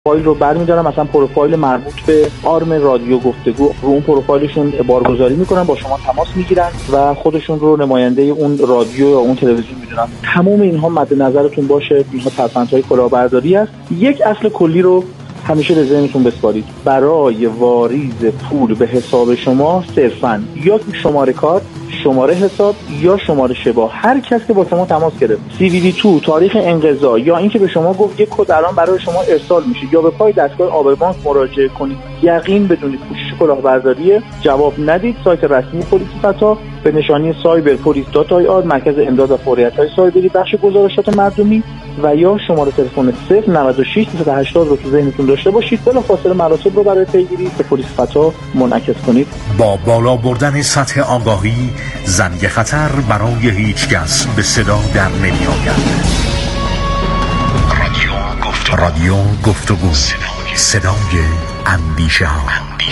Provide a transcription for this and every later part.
فایل رو برمی‌دارن، مثلا پروفایل مربوط به آرم رادیو گفتگو رو اون پروفایلشون بارگذاری میکنن، با شما تماس میگیرن و خودشون رو نماینده اون رادیو یا اون تلویزیون میدونن. تمام اینها مد نظرتون باشه، اینها ترفندهای کلاهبرداری است. یک اصل کلی رو همیشه به ذهنتون بسپارید: برای واریز پول به حساب شما صرفاً یا شماره کارت، شماره حساب یا شماره شباهه هر کس که با شما تماس گرفت، CVV2، تاریخ انقضا یا اینکه به شما گفت یک کد الان برای شما ارسال میشه یا به پای دستگاه آب بانک مراجعه کنید، یقین بدونید پوشش کلاهبرداری. جواب ندید. سایت رسمی پلیس فتا به نشانی cyberpolice.ir، مرکز امداد و فوریت‌های سایبری، بخش گزارشات مردمی، و یا شماره تلفن 096 380 رو تو ذهنتون داشته باشید. بلافاصله مراتب رو برای پیگیری به پلیس فتا منعکس کنید. با بالا بردن سطح آگاهی، زنگ خطر برای هیچ کس به صدا در نمی‌آید. رادیو گفتگو، صدای اندیشه ها.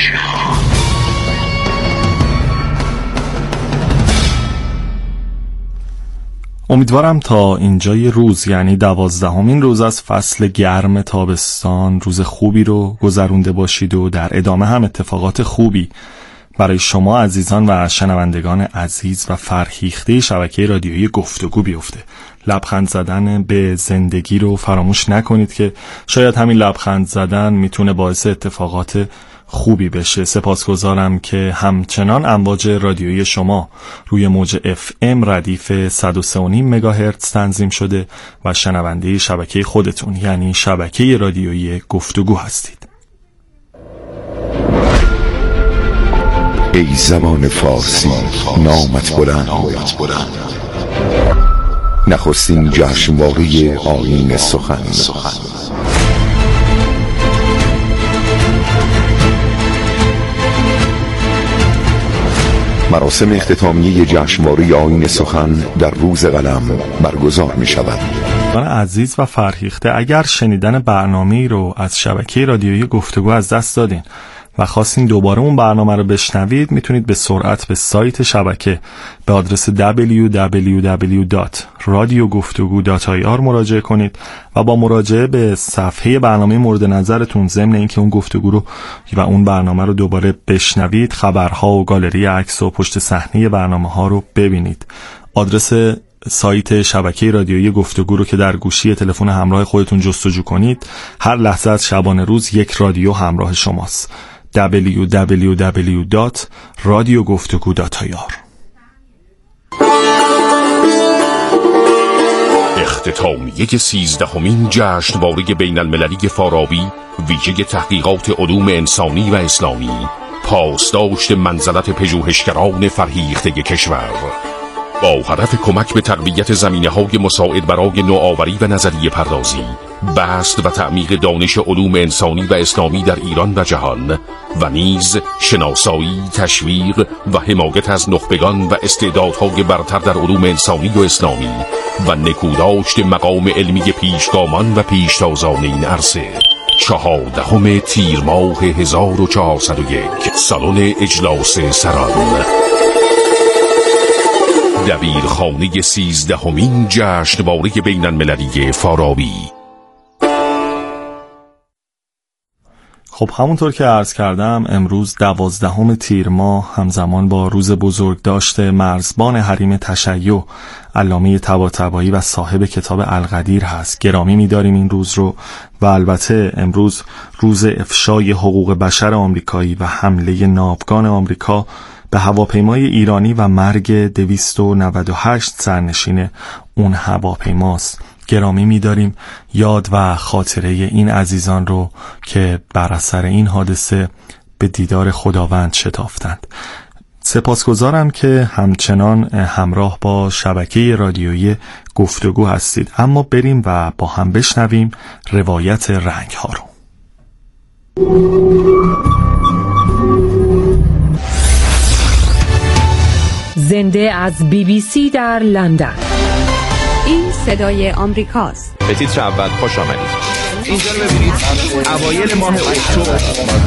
امیدوارم تا اینجای روز، یعنی 12مین روز از فصل گرم تابستان، روز خوبی رو گذرونده باشید و در ادامه هم اتفاقات خوبی برای شما عزیزان و شنوندگان عزیز و فرهیخته شبکه رادیویی گفتگو بیفته. لبخند زدن به زندگی رو فراموش نکنید که شاید همین لبخند زدن میتونه باعث اتفاقات خوبی بشه. سپاسگزارم که همچنان امواج رادیویی شما روی موج FM ردیف 103.5 مگاهرتز تنظیم شده و شنونده شبکه خودتون، یعنی شبکه رادیویی گفتگو هستید. ای زبان فارسی نامت بلند، نخستین جشنواره آیین سخن. مراسم اختتامیه جشنواره آیین سخن در روز قلم برگزار می شود. من عزیز و فرهیخته، اگر شنیدن برنامه‌ای رو از شبکه رادیویی گفتگو از دست دادین و خواستین دوباره اون برنامه رو بشنوید، میتونید به سرعت به سایت شبکه به آدرس www.radiogoftego.ir مراجعه کنید و با مراجعه به صفحه برنامه مورد نظرتون، ضمن اینکه اون گفتگو رو و اون برنامه رو دوباره بشنوید، خبرها و گالری عکس و پشت صحنه برنامه‌ها رو ببینید. آدرس سایت شبکه رادیویی گفتگو رو که در گوشی تلفن همراه خودتون جستجو کنید، هر لحظه از شبانه روز یک رادیو همراه شماست. www.radiogoftego.ir. اختتامیه 13مین جشنواره بین المللی فارابی، ویژه تحقیقات علوم انسانی و اسلامی، پاسداشت منزلت پژوهشگران فرهیخته کشور، با هدف کمک به تقویت زمینه‌های مساعد برای نوآوری و نظریه پردازی، بسط و تعمیق دانش علوم انسانی و اسلامی در ایران و جهان، و نیز شناسایی، تشویق و حمایت از نخبگان و استعدادهای برتر در علوم انسانی و اسلامی و نکوداشت مقام علمی پیشگامان و پیشتازان این عرصه. 14 تیر ماه 1401، سالن اجلاس سران، دبیرخانه 13مین جشنواره بین المللی فارابی. خب همونطور که عرض کردم، امروز 12 تیر ماه همزمان با روز بزرگداشت مرزبان حریم تشیع علامه طباطبایی و صاحب کتاب القدیر هست. گرامی می‌داریم این روز رو و البته امروز روز افشای حقوق بشر آمریکایی و حمله ناوگان آمریکا به هواپیمای ایرانی و مرگ 298 سرنشین اون هواپیماست. گرامی می‌داریم یاد و خاطره این عزیزان رو که بر اثر این حادثه به دیدار خداوند شتافتند. سپاسگزارم که همچنان همراه با شبکه رادیویی گفتگو هستید. اما بریم و با هم بشنویم روایت رنگ ها رو. زنده از BBC در لندن. این صدای آمریکاست. به تیتر اول خوش آمدید. اینجا رو ببینید، اوایل ماه اکتبر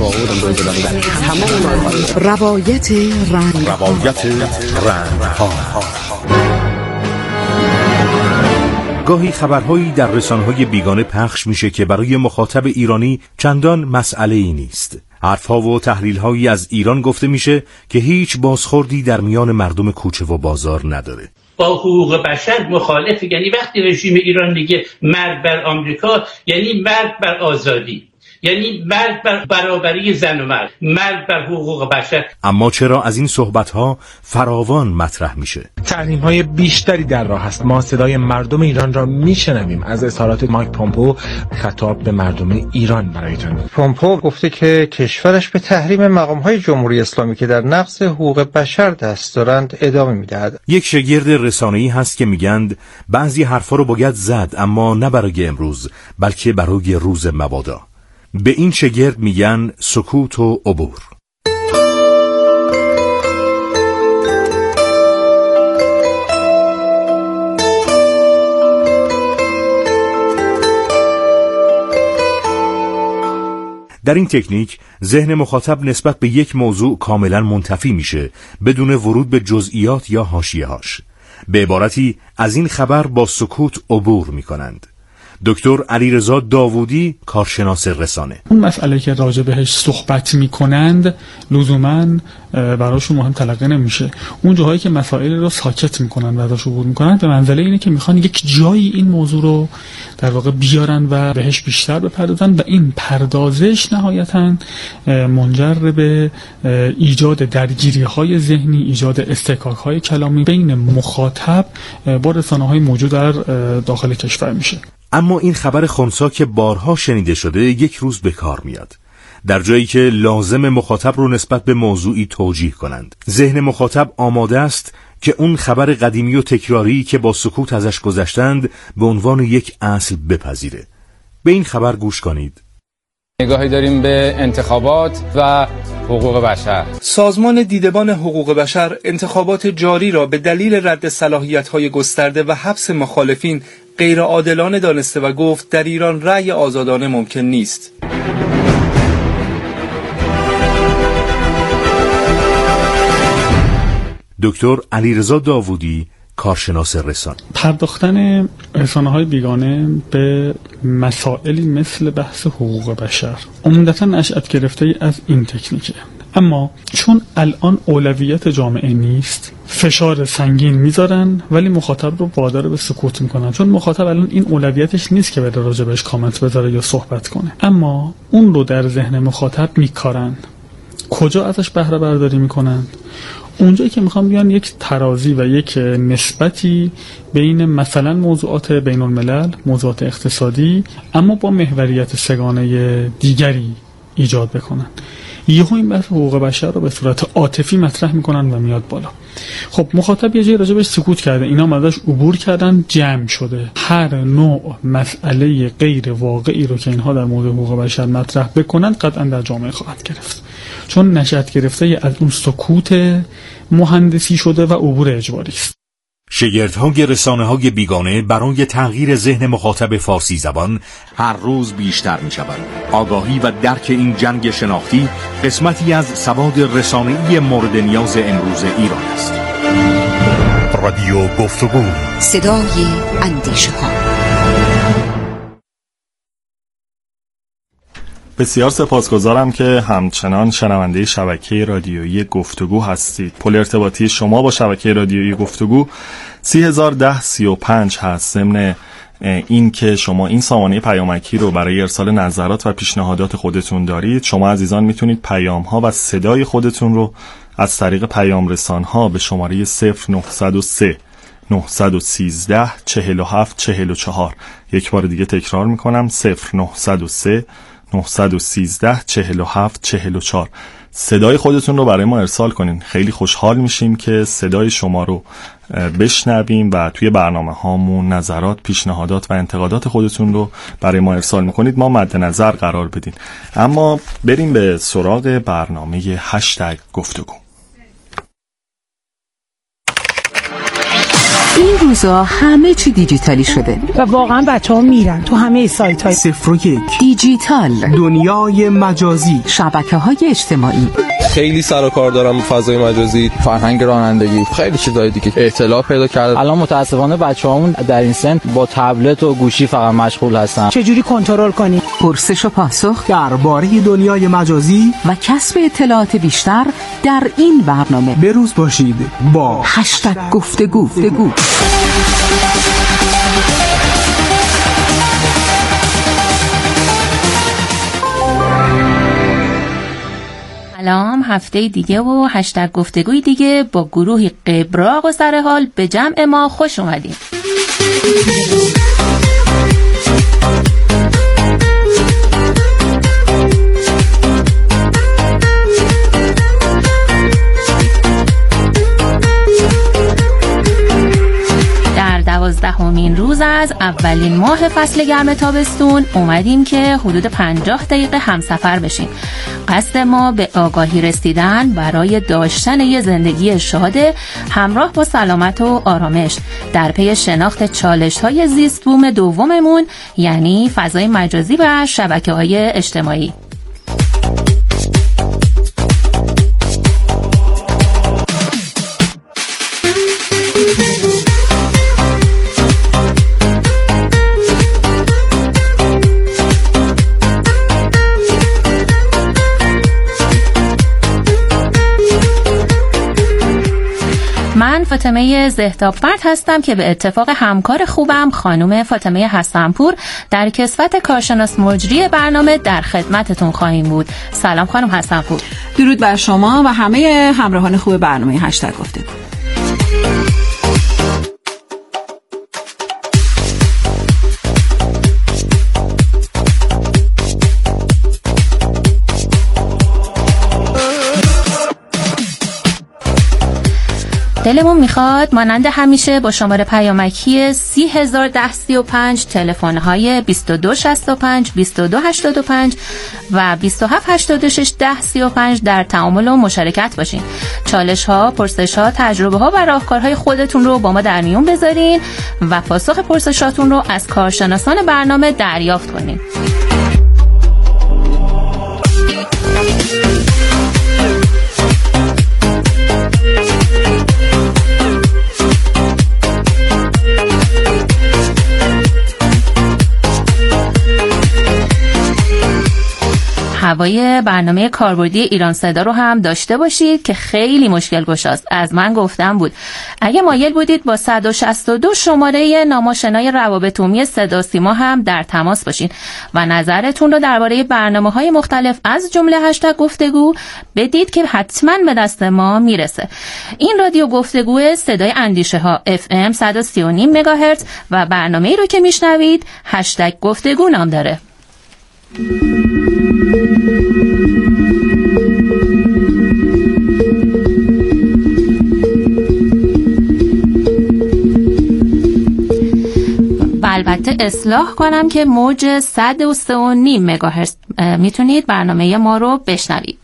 روایت رنگ ها. گاهی خبرهایی در رسانه‌های بیگانه پخش میشه که برای مخاطب ایرانی چندان مسئله‌ای نیست. حرفها و تحلیل‌هایی از ایران گفته میشه که هیچ بازخوردی در میان مردم کوچه و بازار نداره. با حقوق بشر مخالف، یعنی وقتی رژیم ایران میگه مرگ بر آمریکا یعنی مرگ بر آزادی، یعنی مرگ بر برابری زن و مرد، مرگ بر حقوق بشر. اما چرا از این صحبت‌ها فراوان مطرح میشه؟ تحریم‌های بیشتری در راه است. ما صدای مردم ایران را میشنویم. از اظهارات مایک پومپئو خطاب به مردم ایران برایتون. پومپئو گفته که کشورش به تحریم مقام‌های جمهوری اسلامی که در نقض حقوق بشر دست دارند ادامه میدهد. یک شگرد رسانه‌ای هست که میگند بعضی حرفا رو باید زد، اما نه برای امروز بلکه برای روز مبادا. به این شگرد میگن سکوت و عبور. در این تکنیک ذهن مخاطب نسبت به یک موضوع کاملا منتفی میشه بدون ورود به جزئیات یا حاشیه‌هاش. به عبارتی از این خبر با سکوت عبور میکنند. دکتر علیرضا داوودی، کارشناس رسانه: اون مسئله که راجع بهش صحبت میکنند لزوماً براشون مهم تلقی نمیشه. اون جاهایی که مسائل رو ساکت میکنن و ازش عبور میکنن به منزله اینه که میخوان یک جایی این موضوع رو در واقع بیارن و بهش بیشتر بپردازن و این پردازش نهایتاً منجر به ایجاد درگیری‌های ذهنی، ایجاد استکاک‌های کلامی بین مخاطب با رسانه‌های موجود در داخل کشور میشه. اما این خبر خنثی که بارها شنیده شده یک روز به کار میاد. در جایی که لازم مخاطب رو نسبت به موضوعی توجیه کنند. ذهن مخاطب آماده است که اون خبر قدیمی و تکراری که با سکوت ازش گذشتند به عنوان یک اصل بپذیره. به این خبر گوش کنید. نگاهی داریم به انتخابات و حقوق بشر. سازمان دیدبان حقوق بشر انتخابات جاری را به دلیل رد صلاحیت‌های گسترده و حبس مخالفین غیر عادلانه دانسته و گفت در ایران رأی آزادانه ممکن نیست. دکتر علیرضا داوودی، کارشناس رسانه: پرداختن رسانه‌های بیگانه به مسائلی مثل بحث حقوق بشر عمدتاً نشأت گرفته از این تکنیکه، اما چون الان اولویت جامعه نیست فشار سنگین میذارن ولی مخاطب رو وادار به سکوت میکنن، چون مخاطب الان این اولویتش نیست که بره راجبش کامنت بذاره یا صحبت کنه، اما اون رو در ذهن مخاطب میکارن. کجا ازش بهره برداری میکنن؟ اونجایی که میخوام بیان یک ترازی و یک نسبتی بین مثلا موضوعات بین الملل، موضوعات اقتصادی اما با محوریت سگانه دیگری ایجاد بکنن. یهو این بحث حقوق بشر رو به صورت عاطفی مطرح میکنن و میاد بالا. خب مخاطب یه جایی راجبش سکوت کرده، اینا ازش عبور کردن، جمع شده. هر نوع مسئله غیر واقعی رو که اینها در مورد حقوق بشر مطرح بکنن قطعا در جامعه خواهد گرفت، چون نشأت گرفته از اون سکوت مهندسی شده و عبور اجباری است. شگردهای رسانه‌های بیگانه برای تغییر ذهن مخاطب فارسی زبان هر روز بیشتر می‌شوند. آگاهی و درک این جنگ شناختی قسمتی از سواد رسانه‌ای مورد نیاز امروز ایران است. رادیو گفتگو، صدای اندیشه‌ها. بسیار سپاسگزارم که همچنان شنونده شبکه رادیویی گفتگو هستید. پل ارتباطی شما با شبکه رادیویی گفتگو 301035 هست. ضمن این که شما این سامانه پیامکی رو برای ارسال نظرات و پیشنهادات خودتون دارید، شما عزیزان میتونید پیام ها و صدای خودتون رو از طریق پیام رسان ها به شماره 0903 913 47 44 یک بار دیگه تکرار میکنم 0903 913 47 44 صدای خودتون رو برای ما ارسال کنین. خیلی خوشحال میشیم که صدای شما رو بشنویم و توی برنامه هامون نظرات، پیشنهادات و انتقادات خودتون رو برای ما ارسال میکنید، ما مد نظر قرار بدین. اما بریم به سراغ برنامه هشتگ گفتگو. این روزا همه چی دیجیتالی شده و واقعا بچه‌ها میرن تو همه سایت‌های 0 و 1 دیجیتال، دنیای مجازی، شبکه‌های اجتماعی. خیلی سر و کار دارم فضای مجازی، فرهنگ رانندگی، خیلی چیزای دیگه اطلاع پیدا کرده. الان متاسفانه بچه‌هامون در این سن با تبلت و گوشی فقط مشغول هستن. چجوری کنترل کنی؟ پرسش و پاسخ درباره دنیای مجازی و کسب اطلاعات بیشتر در این برنامه. بروز باشید با گفتگو. سلام، هفته دیگه و گفتگوی دیگه با گروهی قبراق و سرحال به جمع ما خوش اومدین. در 12مین روز از اولین ماه فصل گرم تابستون اومدیم که حدود 50 دقیقه همسفر بشیم. قصد ما به آگاهی رسیدن برای داشتن یه زندگی شاده همراه با سلامت و آرامش در پی شناخت چالش‌های زیست بوم دوممون، یعنی فضای مجازی و شبکه‌های اجتماعی. من فاطمه زهداب‌مرد هستم که به اتفاق همکار خوبم خانم فاطمه حسن‌پور در کسوت کارشناس مجری برنامه در خدمتتون خواهیم بود. سلام خانم حسن‌پور. درود بر شما و همه همراهان خوب برنامه گفتگو. دلمون میخواد مانند همیشه با شماره پیامکی 301035 تلفن‌های 2265 2285 و 27861035 در تعامل و مشارکت باشین. چالش‌ها، پرسش‌ها، تجربه‌ها و راهکارهای خودتون رو با ما در میون بذارین و پاسخ پرسشاتون رو از کارشناسان برنامه دریافت کنین. هوای برنامه کاربردی ایران صدا رو هم داشته باشید که خیلی مشکل گشاست. از من گفتم بود اگه مایل بودید با 162 شماره ناماشنای روابط عمومی صدا سیما هم در تماس باشین و نظرتون رو درباره برنامه‌های مختلف از جمله گفتگو بدید که حتما به دست ما میرسه. این رادیو گفتگو صدای اندیشه ها FM 130.5 مگاهرتز و برنامه‌ای رو که میشنوید گفتگو نام داره. البته اصلاح کنم که موج 103.5 مگاهرتز میتونید برنامه ما رو بشنوید.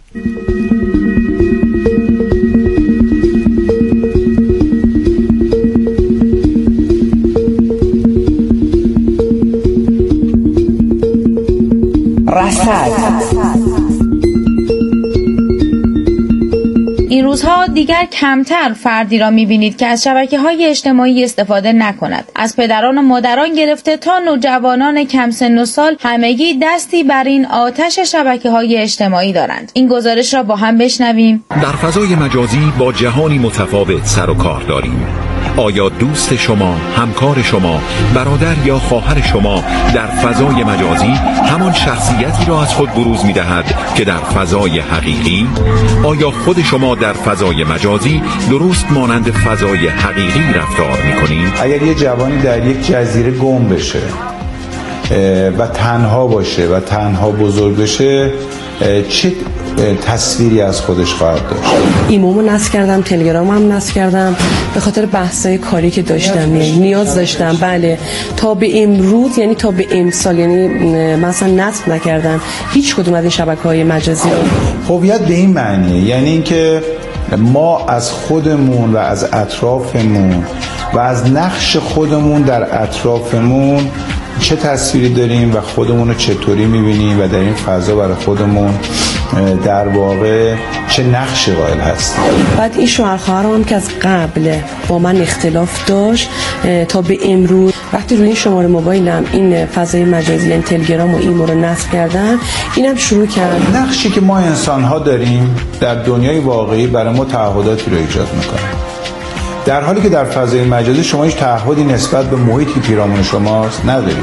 این روزها دیگر کمتر فردی را می‌بینید که از شبکه‌های اجتماعی استفاده نکند. از پدران و مادران گرفته تا نوجوانان کم سن و سال همگی دستی بر این آتش شبکه‌های اجتماعی دارند. این گزارش را با هم بشنویم. در فضای مجازی با جهانی متفاوت سر و کار داریم. آیا دوست شما، همکار شما، برادر یا خواهر شما در فضای مجازی همان شخصیتی را از خود بروز می‌دهد که در فضای حقیقی؟ آیا خود شما در فضای مجازی درست مانند فضای حقیقی رفتار می‌کنید؟ اگر یه جوانی در یک جزیره گم بشه و تنها باشه و تنها بزرگ بشه، چه تصویری از خودش خواهد داشت؟ ایمومو نصب کردم، تلگرامم نصب کردم به خاطر بحثای کاری که داشتم، نیاز داشتم. بله، تا به امروز، یعنی تا به امسال، یعنی مثلا نصب نکردم هیچ کدوم از این شبکه‌های مجازی رو. هویت به این معنیه، یعنی اینکه ما از خودمون و از اطرافمون و از نقش خودمون در اطرافمون چه تصویری داریم و خودمون رو چطوری میبینیم و در این فضا برای خودمون در واقع چه نقشی قائل هستیم. بعد این شوهر خواهرم هم که از قبل با من اختلاف داشت تا به امروز وقتی روی این شماره موبایلم این فضای مجازی یعنی تلگرام و ایمو رو نصب کردن، اینم شروع کردم. نقشی که ما انسان‌ها داریم در دنیای واقعی برای ما تعهداتی رو ایجاد میکنه، در حالی که در فضای مجازی شما هیچ تعهدی نسبت به محیطی پیرامون شماست ندارید.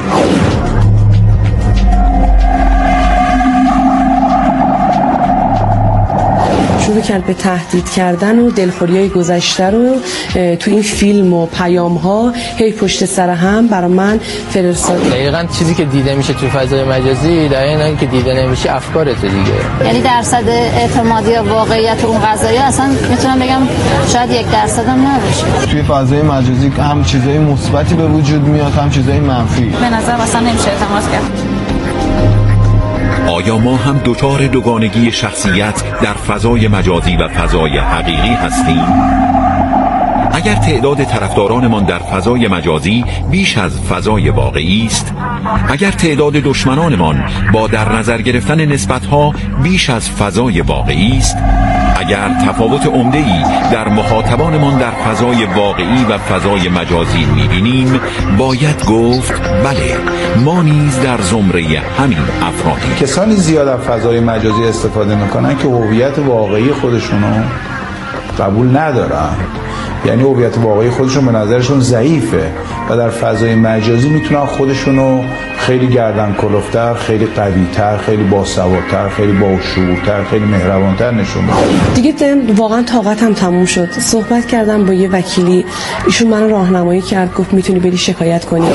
شروع کرد به تهدید کردن و دلخوری‌های گذشته رو تو این فیلم و پیام‌ها هی پشت سر هم برای من فرستاد. دقیقاً چیزی که دیده میشه تو فضای مجازی در این که دیده نمیشه افکارته دیگه. یعنی درصد اعتمادی یا واقعیت اون قضایا اصلا میتونم بگم شاید 1% هم نباشه. توی فضای مجازی هم چیزای مثبتی به وجود میاد هم چیزای منفی. به نظر اصلا نمیشه اعتماد کرد. آیا ما هم دچار دوگانگی شخصیت در فضای مجازی و فضای حقیقی هستیم؟ اگر تعداد طرفدارانمان در فضای مجازی بیش از فضای واقعی است، اگر تعداد دشمنانمان با در نظر گرفتن نسبت‌ها بیش از فضای واقعی است، اگر تفاوت عمده‌ای در مخاطبانمان در فضای واقعی و فضای مجازی می‌بینیم، باید گفت بله، ما نیز در زمره همین افرادیم. کسانی زیاد از فضای مجازی استفاده میکنن که هویت واقعی خودشونو قبول ندارن، یعنی هویت واقعی خودشون به نظرشون ضعیفه و در فضای مجازی میتونن خودشونو خیلی گردن کلفتر، خیلی قوی‌تر، خیلی باسوادتر، خیلی باشعورتر، خیلی مهربانتر نشون بدن. دیگه واقعا طاقتم تموم شد. صحبت کردم با یه وکیلی، ایشون منو راهنمایی کرد، گفت میتونی بری شکایت کنی.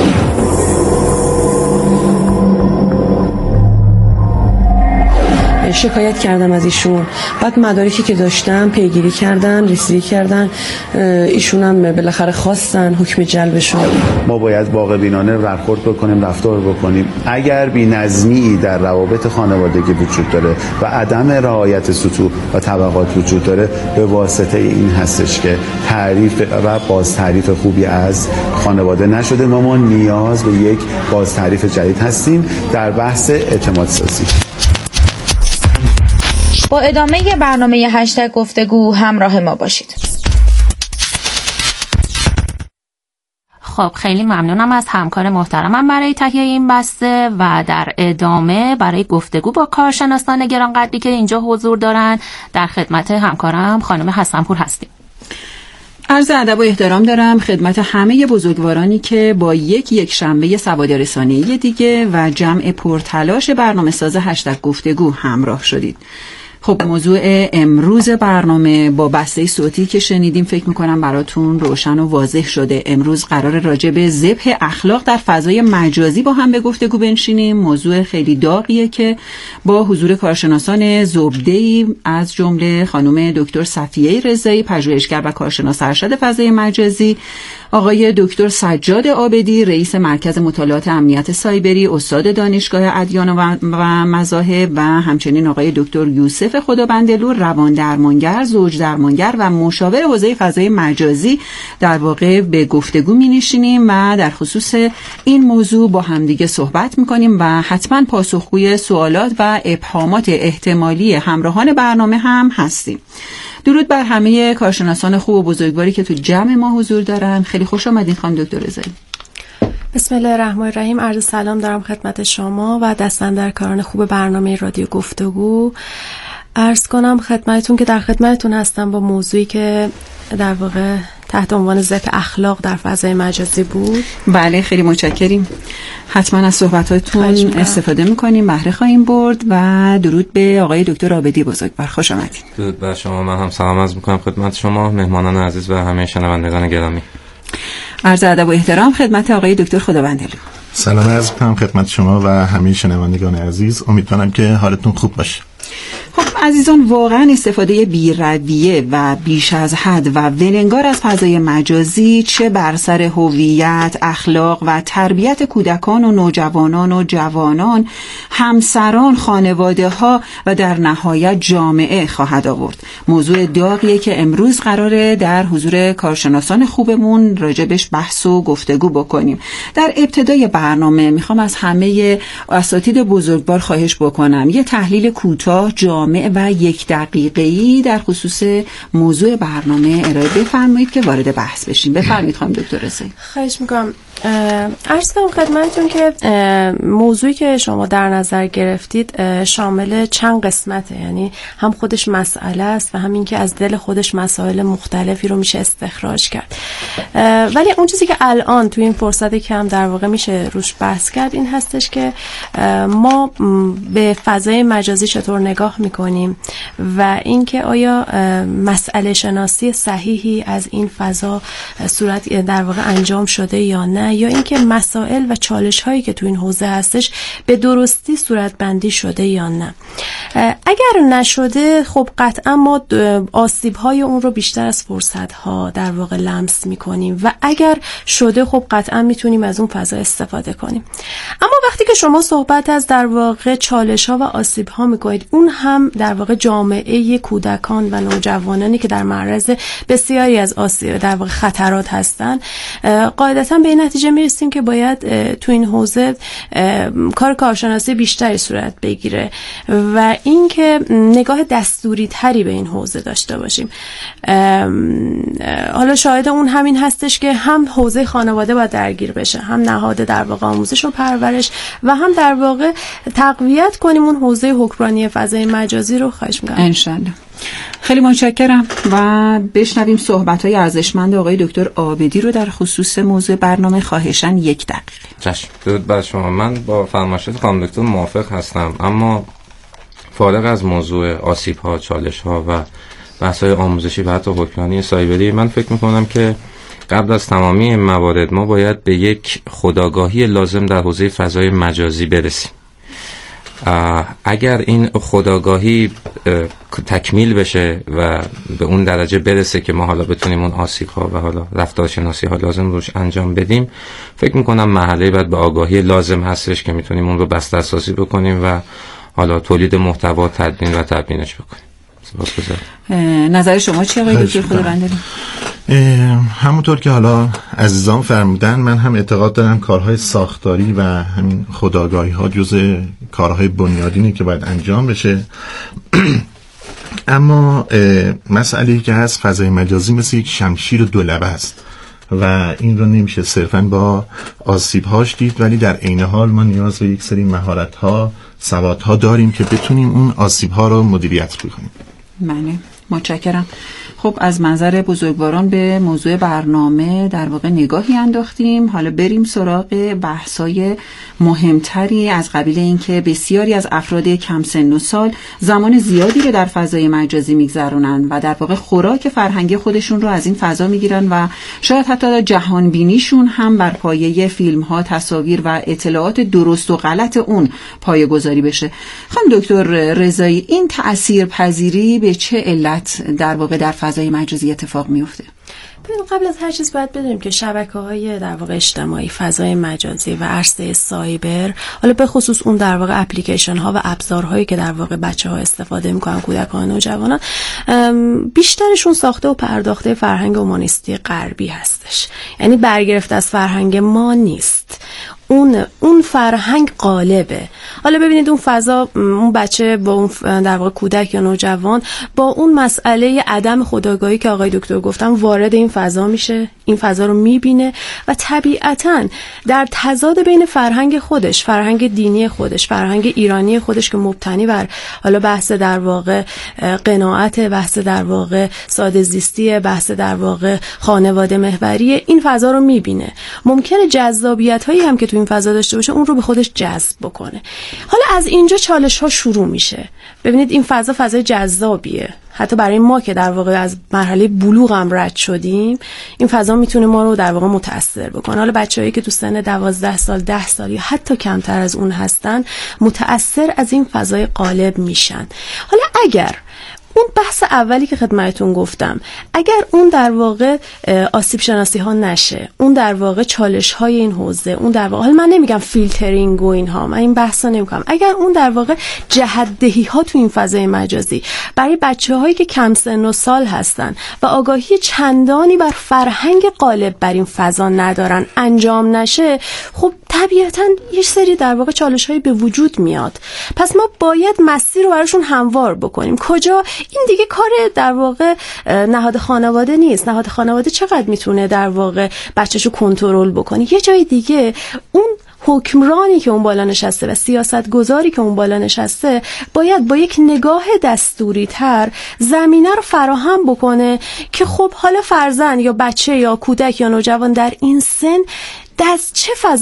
شکایت کردم از ایشون. بعد مدارکی که داشتم پیگیری کردن، رسیدگی کردن، ایشون هم بالاخره خواستن حکم جلبشون. ما باید واقع بینانه برخورد بکنیم، رفتار بکنیم. اگر بی‌نظمی در روابط خانوادگی وجود داره و عدم رعایت سطوح و طبقات وجود داره، به واسطه این هستش که تعریف و باز تعریف خوبی از خانواده نشده و ما نیاز به یک باز تعریف جدید هستیم در بحث اعتماد سازی. با ادامه برنامه هشتگ گفتگو همراه ما باشید. خب خیلی ممنونم از همکار محترمم برای تهیه این بسته و در ادامه برای گفتگو با کارشناسان گرانقدری که اینجا حضور دارن در خدمت همکارم خانم حسنپور هستیم. عرض ادب و احترام دارم خدمت همه بزرگوارانی که با یک شنبه سواد رسانه‌ای دیگه و جمع پرتلاش برنامه ساز هشتگ گفتگو همراه شدید. خب موضوع امروز برنامه با بسته صوتی که شنیدیم فکر میکنم براتون روشن و واضح شده. امروز قرار راجع به ذبح اخلاق در فضای مجازی با هم به گفتگو بنشینیم. موضوع خیلی داغیه که با حضور کارشناسان زبده‌ای از جمله خانم دکتر صفیه رضایی، پژوهشگر و کارشناس ارشد فضای مجازی، آقای دکتر سجاد عابدی، رئیس مرکز مطالعات امنیت سایبری، استاد دانشگاه ادیان و مذاهب و همچنین آقای دکتر یوسف خدابندلو، روان درمانگر، زوج درمانگر و مشاور حوزه فضای مجازی در واقع به گفتگو می‌نشینیم و در خصوص این موضوع با همدیگه صحبت می‌کنیم و حتما پاسخگوی سوالات و ابهامات احتمالی همراهان برنامه هم هستیم. درود بر همه کارشناسان خوب و بزرگواری که تو جمع ما حضور دارن. خیلی خوش آمدین خانم دکتر رضایی. بسم الله الرحمن الرحیم. عرض سلام دارم خدمت شما و دستاندرکاران خوب برنامه رادیو گفتگو. عرض کنم خدمتتون که در خدمتتون هستم با موضوعی که در واقع تحت عنوان ذبح اخلاق در فضای مجازی بود. بله خیلی متشکریم. حتما از صحبتاتون استفاده میکنیم، بهره خواهیم برد. و درود به آقای دکتر عابدی بزرگوار، خوش آمدید. درود بر شما. من هم سلام عرض میکنم خدمت شما مهمانان عزیز و همه شنوندگان گرامی. عرض ادب و احترام خدمت آقای دکتر خدابندلو. سلام عرض میکنم خدمت شما و همه شنوندگان عزیز. امیدوارم که حالتون خوب باشه. خب عزیزان، واقعا استفاده بی‌رویه و بیش از حد و ولنگار از فضای مجازی چه بر سر هویت، اخلاق و تربیت کودکان و نوجوانان و جوانان، همسران، خانواده ها و در نهایت جامعه خواهد آورد. موضوع داغیه که امروز قراره در حضور کارشناسان خوبمون راجبش بحث و گفتگو بکنیم. در ابتدای برنامه میخوام از همه اساتید بزرگوار خواهش بکنم یه تحلیل کوتاه، جامع و 1 دقیقه‌ای در خصوص موضوع برنامه ارائه بفرمایید که وارد بحث بشیم. بفرمایید خانم دکتر رضایی. خواهش میکنم. عرض کنم خدمتتون که موضوعی که شما در نظر گرفتید شامل چند قسمته، یعنی هم خودش مسئله است و همین که از دل خودش مسائل مختلفی رو میشه استخراج کرد. ولی اون چیزی که الان تو این فرصت کم در واقع میشه روش بحث کرد این هستش که ما به فضای مجازی چطور نگاه میکنیم و اینکه آیا مسئله شناسی صحیحی از این فضا صورت در واقع انجام شده یا نه، یا اینکه مسائل و چالش هایی که تو این حوزه هستش به درستی صورت بندی شده یا نه. اگر نشده خب قطعا ما آسیب های اون رو بیشتر از فرصت ها در واقع لمس میکنیم و اگر شده خب قطعا میتونیم از اون فضا استفاده کنیم. اما وقتی که شما صحبت از در واقع چالش ها و آسیب ها میکنید، اون هم در واقع جامعه کودکان و نوجوانانی که در معرض بسیاری از آسیب در واقع خطرات هستن، قاعدتا به این نتیجه میرسیم که باید تو این حوزه کارشناسی بیشتری صورت بگیره و اینکه نگاه دستوری تری به این حوزه داشته باشیم. حالا شاهد اون همین هستش که هم حوزه خانواده باید درگیر بشه، هم نهاد در واقع آموزش و پرورش و هم در واقع تقویت کنیم اون حوزه حکمرانی فضای مجازی رو. خواهش می‌کنم. انشالله. خیلی متشکرم و بشنویم صحبت‌های ارزشمند آقای دکتر عابدی رو در خصوص موضوع برنامه. خواهشاً 1 دقیقه. چشم. درود بر شما. من با فرمایشات خانم دکتر موافق هستم، اما فارغ از موضوع آسیب‌ها، چالش‌ها و بحث‌های آموزشی و حتی حکمرانی سایبری، من فکر می‌کنم که قبل از تمامی این موارد ما باید به یک خودآگاهی لازم در حوزه فضای مجازی برسیم. اگر این خودآگاهی تکمیل بشه و به اون درجه برسه که ما حالا بتونیم اون آسیب‌ها و حالا رفتارشناسی‌ها لازم روش انجام بدیم، فکر می‌کنم مرحله بعد به آگاهی لازم هستش که میتونیم اون رو بسترسازی بکنیم و حالا تولید محتوا، تدوین و تبیینش بکنیم. نظر شما چیه آقای دکتر خداوندی؟ همونطور که حالا عزیزان فرمودن، من هم اعتقاد دارم کارهای ساختاری و همین خودآگاهی ها جزء کارهای بنیادینه که باید انجام بشه. اما مسئله‌ای که هست، فضای مجازی مثل یک شمشیر دولبه است و این رو نمیشه صرفاً با آسیب‌هاش دید، ولی در عین حال ما نیاز به یک سری مهارت‌ها، سوادها داریم که بتونیم اون آسیب‌ها رو مدیریت کنیم. بله، متشکرم. خب از منظر بزرگواران به موضوع برنامه در واقع نگاهی انداختیم. حالا بریم سراغ بحث‌های مهمتری از قبیل اینکه بسیاری از افراد کم سن و سال زمان زیادی رو در فضای مجازی میگذرونن و در واقع خوراک فرهنگی خودشون رو از این فضا میگیرن و شاید حتی جهان بینیشون هم بر پایه فیلم‌ها، تصاویر و اطلاعات درست و غلط اون پایه‌گذاری بشه. خانم دکتر رضایی، این تأثیرپذیری به چه علت در واقع در فضای مجازی اتفاق میفته؟ قبل از هر چیز باید بدونیم که شبکه‌های در واقع اجتماعی، فضای مجازی و عرصه سایبر، حالا به خصوص اون در واقع اپلیکیشن ها و ابزارهایی که در واقع بچه‌ها استفاده می‌کنن، کودکان و جوانان، بیشترشون ساخته و پرداخته فرهنگ اومانیستی غربی هستش. یعنی برگرفته از فرهنگ ما نیست. اون فرهنگ غالبه. حالا ببینید اون فضا، اون بچه با اون در واقع کودک یا نوجوان با اون مسئله عدم خودآگاهی که آقای دکتر گفتم وارد این فضا میشه، این فضا رو میبینه و طبیعتاً در تضاد بین فرهنگ خودش، فرهنگ دینی خودش، فرهنگ ایرانی خودش که مبتنی بر حالا بحث در واقع قناعت، بحث در واقع ساده زیستی، بحث در واقع خانواده محوری، این فضا رو میبینه. ممکنه جذابیت‌هایی هم که تو این فضا داشته باشه اون رو به خودش جذب بکنه. حالا از اینجا چالش ها شروع میشه. ببینید این فضا فضای جذابیه، حتی برای ما که در واقع از مرحله بلوغ هم رد شدیم، این فضا میتونه ما رو در واقع متاثر بکنه. حالا بچه‌هایی که تو سن 12 سال 10 سال یا حتی کمتر از اون هستن متاثر از این فضای غالب میشن. حالا اگر اون بحث اولی که خدمتتون گفتم، اگر اون در واقع آسیب شناسی ها نشه، اون در واقع چالش های این حوزه، اون در واقع، حالا من نمیگم فیلترینگ و اینها، من این بحثا نمیکنم، اگر اون در واقع جهت‌دهی ها تو این فضای مجازی برای بچه‌هایی که کم سن و سال هستن و آگاهی چندانی بر فرهنگ غالب بر این فضا ندارن انجام نشه، خب طبیعتاً یه سری در واقع چالش‌هایی به وجود میاد. پس ما باید مسیر رو براشون هموار بکنیم. کجا؟ این دیگه کار در واقع نهاد خانواده نیست. نهاد خانواده چقدر میتونه در واقع بچه‌شو کنترل بکنه؟ یه جای دیگه اون حکمرانی که اون بالا نشسته و سیاستگزاری که اون بالا نشسته باید با یک نگاه دستوری تر زمینه رو فراهم بکنه که خب حالا فرزند یا بچه یا کودک یا نوجوان در این سن از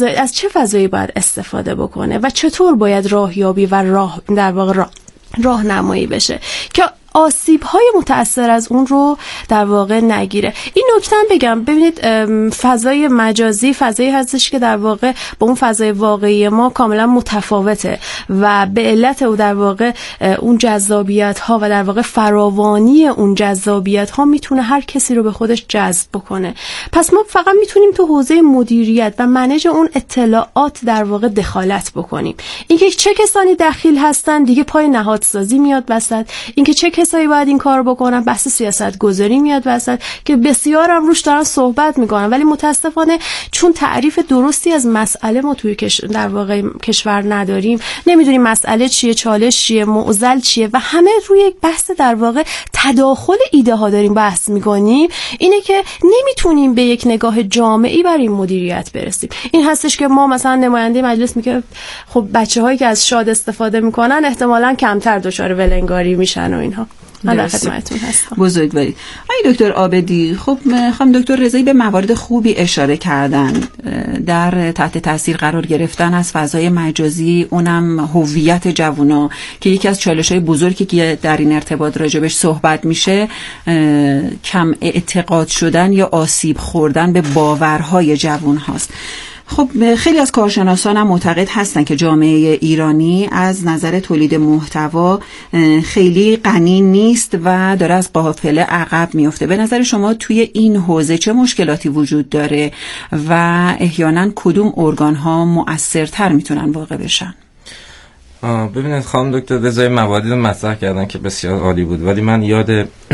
چه فضایی باید استفاده بکنه و چطور باید راهیابی و در واقع راهنمایی بشه که آسیب‌های متأثر از اون رو در واقع نگیره. این نکته هم بگم، ببینید فضای مجازی فضایی هستش که در واقع با اون فضای واقعی ما کاملا متفاوته و به علت او در واقع اون جذابیت‌ها و در واقع فراوانی اون جذابیت‌ها میتونه هر کسی رو به خودش جذب بکنه. پس ما فقط میتونیم تو حوزه مدیریت و منیج اون اطلاعات در واقع دخالت بکنیم. اینکه چه کسانی دخیل هستن دیگه پای نهادسازی میاد وسط، اینکه چه کسایی باید این کار بکنن بحث سیاست گذاری میاد وسط که بسیار هم روش دارن صحبت میکنن، ولی متاسفانه چون تعریف درستی از مسئله ما توی در واقع کشور نداریم، نمیدونیم مسئله چیه، چالش چیه، معضل چیه و همه روی بحث در واقع تداخل ایده ها داریم بحث میکنیم، اینه که نمیتونیم به یک نگاه جامعی برای این مدیریت برسیم. این هستش که ما مثلا نماینده مجلس میگه خب بچه‌هایی که از شاد استفاده میکنن احتمالاً کمتر دچار ولنگاری میشن و اینها. من در خدمتتون هستم. بزرگوارید. آقای دکتر عابدی، خب خانم دکتر رضایی به موارد خوبی اشاره کردن در تحت تاثیر قرار گرفتن از فضای مجازی، اونم هویت جوونا که یکی از چالش‌های بزرگی که در این ارتباط راجبش صحبت میشه کم اعتقاد شدن یا آسیب خوردن به باورهای جوون هاست. خب خیلی از کارشناسان هم معتقد هستن که جامعه ایرانی از نظر تولید محتوا خیلی غنی نیست و داره از قافله عقب میفته. به نظر شما توی این حوزه چه مشکلاتی وجود داره و احیانا کدوم ارگان ها مؤثرتر میتونن واقع بشن؟ ببینید خانم دکتر رضایی مواردی رو مطرح کردن که بسیار عالی بود، ولی من یاد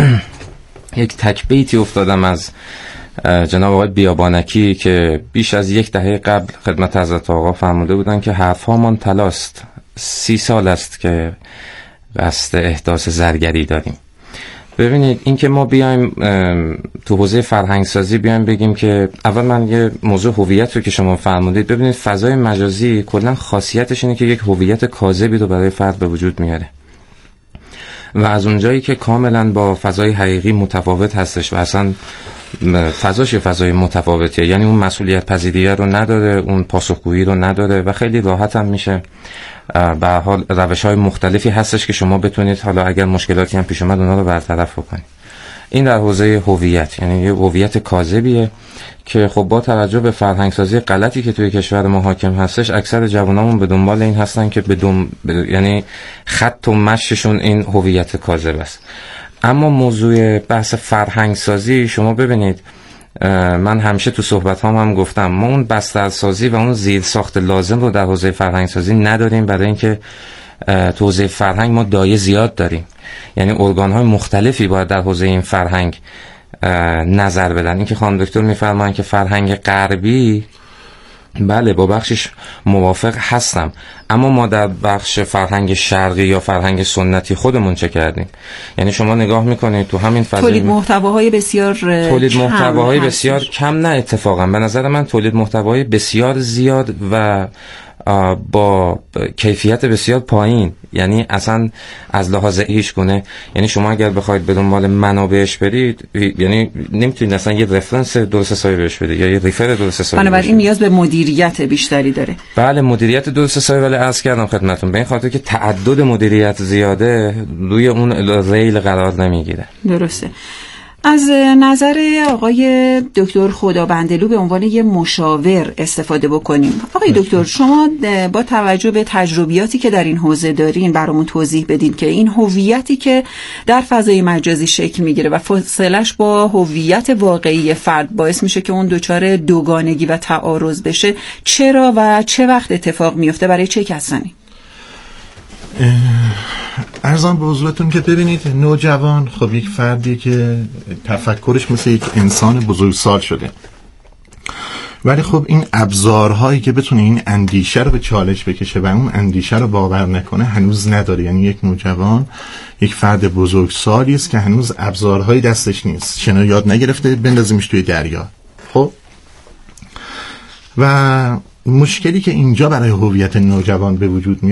یک تک بیتی افتادم از جناب آقای بیابانکی که بیش از 10 دهه قبل خدمت حضرت آقا فرموده بودن که حرفهامان طلاست، 30 سال است که قصد احداث زرگری داریم. ببینید این که ما بیایم تو حوزه فرهنگ سازی بیایم بگیم که اول من یه موضوع هویت رو که شما فرمودید، ببینید فضای مجازی کلا خاصیتش اینه که یک هویت کاذبی رو برای فرد به وجود میاره و از اونجایی که کاملا با فضای حقیقی متفاوت هستش و اصلا فضاش فضای متفاوتیه، یعنی اون مسئولیت پذیریه رو نداره، اون پاسخگویی رو نداره و خیلی راحت هم میشه به حال روش‌های مختلفی هستش که شما بتونید حالا اگر مشکلاتی هم پیش اومد اونا رو برطرف بکنید. این در حوزه هویت، یعنی یه هویت کاذبیه که خب با توجه به فرهنگ سازی غلطی که توی کشور ما حاکم هستش، اکثر جوانامون به دنبال این هستن که یعنی خط و مشیشون این هویت کاذب است. اما موضوع بحث فرهنگ سازی شما ببینید، من همیشه تو صحبت هم گفتم ما اون بسترسازی و اون زیر ساخت لازم رو در حوزه فرهنگ سازی نداریم، برای اینکه تو حوزه فرهنگ ما دایه زیاد داریم، یعنی ارگان‌های مختلفی باید در حوزه این فرهنگ نظر بدن. این که خانم دکتر می‌فرماین که فرهنگ غربی، بله با بخشش موافق هستم، اما ما در بخش فرهنگ شرقی یا فرهنگ سنتی خودمون چه کردیم؟ یعنی شما نگاه میکنید تو همین فضای تولید محتواهای بسیار بسیار کم، نه اتفاقا به نظر من تولید محتواهای بسیار زیاد و با کیفیت بسیار پایین، یعنی اصلا از لحاظ هیچگونه، یعنی شما اگر بخواید به دنبال منابعش برید، یعنی نمیتونید اصلا یه رفرنس درست حسابی بهش بدید یا یه ریفر درست حسابی. بنابراین نیاز به مدیریت بیشتری داره. بله مدیریت درست حسابی، ولی عرض کردم خدمتتون به این خاطر که تعدد مدیریت زیاده روی اون ریل قرار نمیگیره. درسته. از نظر آقای دکتر خدابندلو به عنوان یه مشاور استفاده بکنیم. آقای دکتر، شما با توجه به تجربیاتی که در این حوزه دارین برامون توضیح بدین که این هویتی که در فضای مجازی شکل میگیره و فاصلش با هویت واقعی فرد باعث میشه که اون دچار دوگانگی و تعارض بشه، چرا و چه وقت اتفاق میفته، برای چه کسانی؟ ارزان به حضورتون که ببینید نوجوان خب یک فردی که تفکرش مثل یک انسان بزرگسال شده، ولی خب این ابزارهایی که بتونه این اندیشه رو به چالش بکشه و اون اندیشه رو باور نکنه هنوز نداره. یعنی یک نوجوان یک فرد بزرگسالی است که هنوز ابزارهایی دستش نیست، شنا یاد نگرفته بندازیمش توی دریا. خب و مشکلی که اینجا برای هویت نوجوان به وجود میاد